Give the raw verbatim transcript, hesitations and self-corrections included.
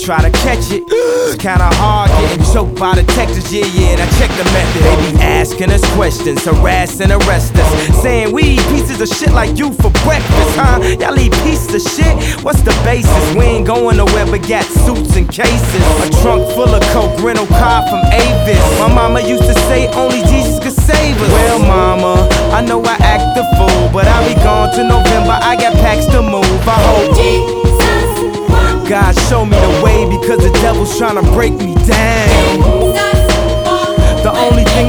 try to catch it. It's kinda hard getting choked by detectives, yeah, yeah, and I check the method. They be asking us questions, harass and arrest us, saying we eat pieces of shit like you for breakfast, huh? Y'all eat pieces of shit? What's the basis? We ain't going nowhere but got suits and cases. A trunk full of coke, rental car from Avis. My mama used to say only Jesus could save us. Well, mama, I know I act the fool, but I'll be gone to November, I got packs to move. I hope God show me the way, because the devil's trying to break me down.